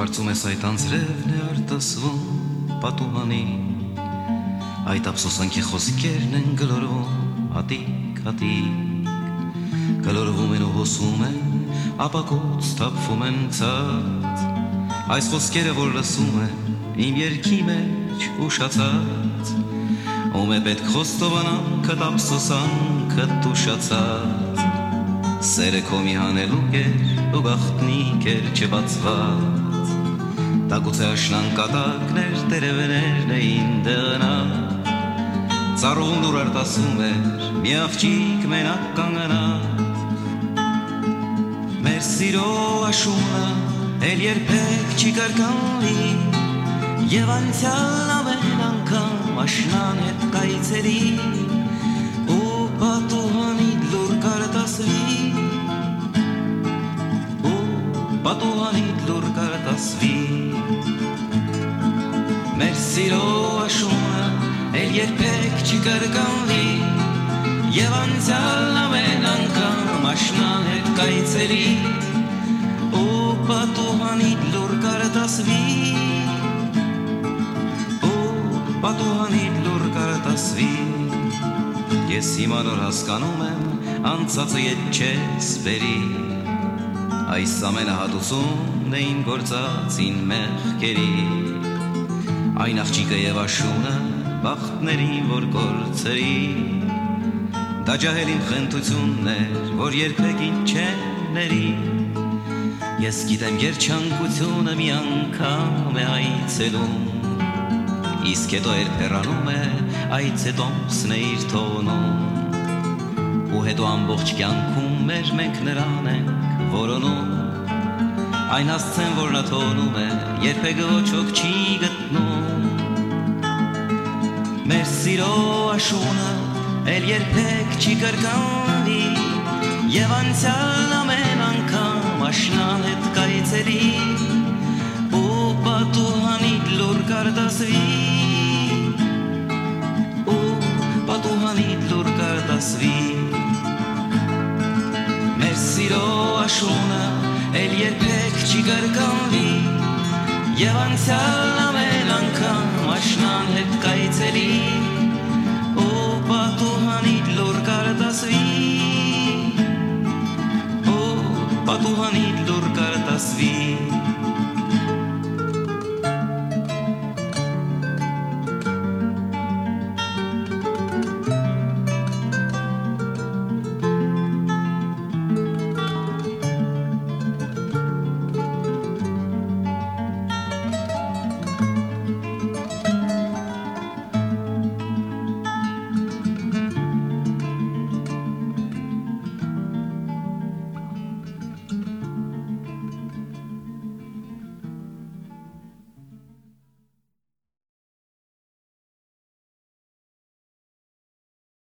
Կարծում ես այդ անձրևն է արտասվում պատուհանի, այդ ափսոսանքի խոսքերն են գլորվում հատիկ, հատիկ, գլորվում են ու հոսում են, ապակոց թափվում են ցած, այս խոսքերը որ լսում են իմ երգի մեջ ուշացած, ում է պետք խոստովանանքդ ափսոսանքդ ուշացած, սերը քո մի հանելուկ էր ու գաղտնիք էր չբացված, տագուցե աշնան կատակներ տերևներն էին դղնած, ծառուղուն դուր արտասում էր մի աղջիկ մենակ կանգնած, մեր սիրո աշունը էլ երբեք չի կրկնվի, և անցյալ ամեն անգամ աշնան հետ կայցելի ու պատուհանիդ լուր կարտասվի, պատուհանիդ լուր կարտասվի, մեր սիրո աշունը էլ երբեք չի կրկնվի, և անցյալ ամեն անգամ աշնան հետ կայցելի ու պատուհանիդ լուր կարտասվի, պատուհանիդ լուր կարտասվի, ես հիմա նոր հասկանում եմ անցածը ետ չես բերի, այս ամենը հատուցումն էին գործածին մեղքերի, այն աղջիկը և աշունը բախտներին որ կործերի, դա ջահելին խենթությունն էր, որ երբեք ինձ չեն ների, ես գիտեմ երջանկությունը մի անգամ է այցելում, իսկ հետո երբ հեռանում է, այցետոմսն է իր թոնում, ու հետո ամբողջ կյանքում մեր մենք նրան ենք որոնում, այն հասցեն որ նա թոնում է, երբեք ոչոք չի գտնում, մեր սիրո աշունը էլ երբեք չի կրկնվի, և անցյալ ամեն անգամ աշնան հետ կայցելի, ու պատուհանիդ լուր կարտասվի, պատուհանիդ լուր կարտասվի, մեր սիրո աշունը էլ երբեք չի կրկնվի, և անցյալ ամեն անգամ աշնան հետ կայցելի ու պատուհանիդ